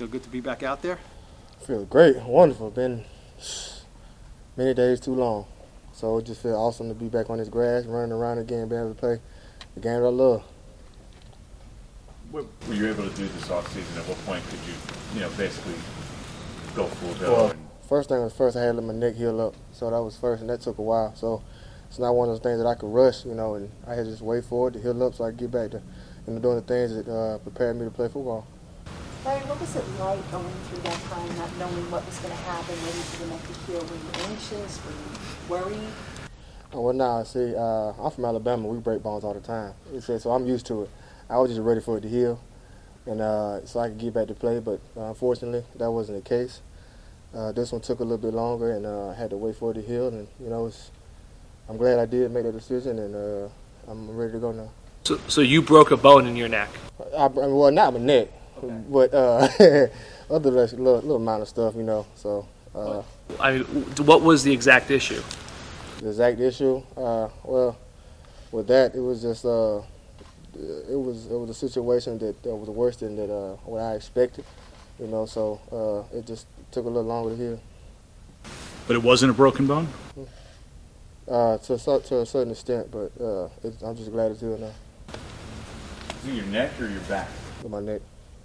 Feel good to be back out there? Feel great, wonderful. Been many days too long. So it just feels awesome to be back on this grass, running around again, being able to play the game that I love. What were you able to do this offseason? At what point could you, basically go full go? Well, first thing was first, I had to let my neck heal up. So that was first, and that took a while. So it's not one of those things that I could rush, and I had to just wait for it to heal up so I could get back to doing the things that prepared me to play football. Larry, what was it like going through that time, not knowing what was going to happen, waiting for the neck to heal? Were you anxious? Were you worried? Oh, well, now, see, I'm from Alabama. We break bones all the time. So I'm used to it. I was just ready for it to heal, and so I could get back to play. But unfortunately, that wasn't the case. This one took a little bit longer, and I had to wait for it to heal. And I'm glad I did make that decision, and I'm ready to go now. So you broke a bone in your neck? Well, not my neck, okay. But other little amount of stuff, So. What was the exact issue? The exact issue? Well, with that, it was just it was a situation that was worse than what I expected, So it just took a little longer to heal. But it wasn't a broken bone? To a certain extent, but I'm just glad it's healed now. Is it your neck or your back? With my neck.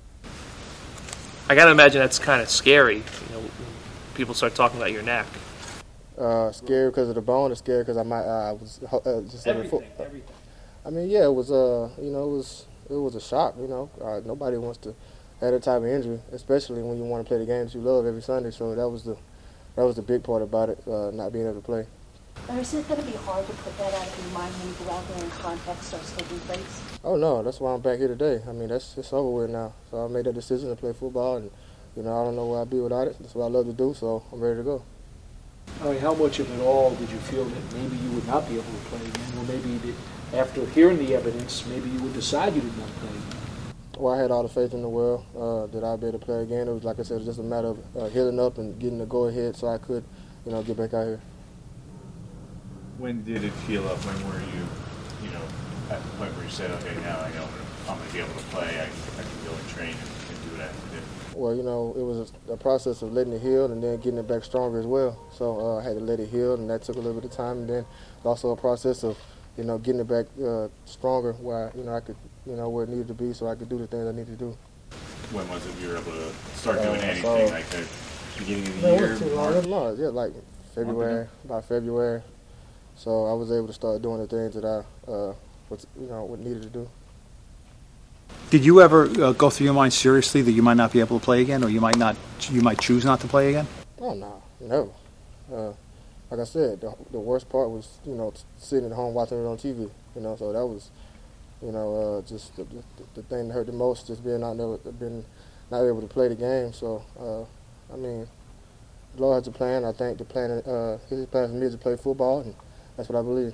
I gotta imagine that's kind of scary. When people start talking about your neck. Scary because of the bone, or scary because I was just everything. I mean, yeah, it was it was a shock. Nobody wants to have that type of injury, especially when you want to play the games you love every Sunday. So that was the big part about it, not being able to play. Larry, is it going to be hard to put that out of your mind when you go out there and contact starts taking place? Oh no, that's why I'm back here today. I mean, it's over with now. So I made that decision to play football, and I don't know where I'd be without it. That's what I love to do. So I'm ready to go. All right, how much of it all did you feel that maybe you would not be able to play again, or maybe that after hearing the evidence, maybe you would decide you did not play again? Well, I had all the faith in the world that I'd be able to play again. It was, like I said, just a matter of healing up and getting the go-ahead so I could, get back out here. When did it heal up? When were you, at the point where you said, okay, now I know I'm going to be able to play, I can go and train and do what I have to do? Well, it was a process of letting it heal and then getting it back stronger as well. So I had to let it heal, and that took a little bit of time. And then also a process of, getting it back stronger where, I could, where it needed to be so I could do the things I needed to do. When was it you were able to start doing anything, like the beginning of the year? March, yeah, like February, about February. So I was able to start doing the things that I, what needed to do. Did you ever go through your mind seriously that you might not be able to play again, or you might choose not to play again? Oh no, never. Like I said, the worst part was sitting at home watching it on TV. So that was just the thing that hurt the most, just being not able to play the game. So I mean, the Lord has a plan. I think His plan for me is to play football, and that's what I believe.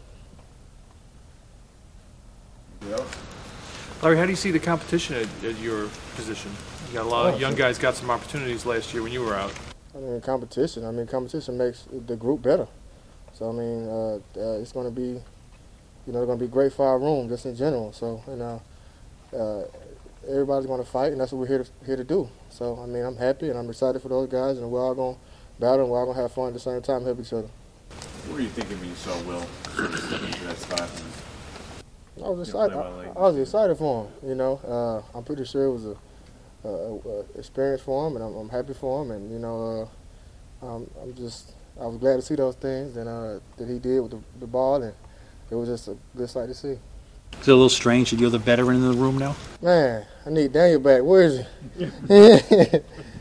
Yep. Larry, how do you see the competition at your position? You got a lot of young guys got some opportunities last year when you were out. Competition makes the group better. So it's going to be, going to be great for our room just in general. So everybody's going to fight, and that's what we're here to do. So I'm happy and I'm excited for those guys, and we're all going to battle and we're all going to have fun at the same time, help each other. What were you thinking when you saw Will sort of step into that spot? I was excited. I was excited for him. I'm pretty sure it was a experience for him, and I'm happy for him. And I was glad to see those things that he did with the ball, and it was just a good sight to see. Is it a little strange that you're the veteran in the room now? Man, I need Daniel back. Where is he?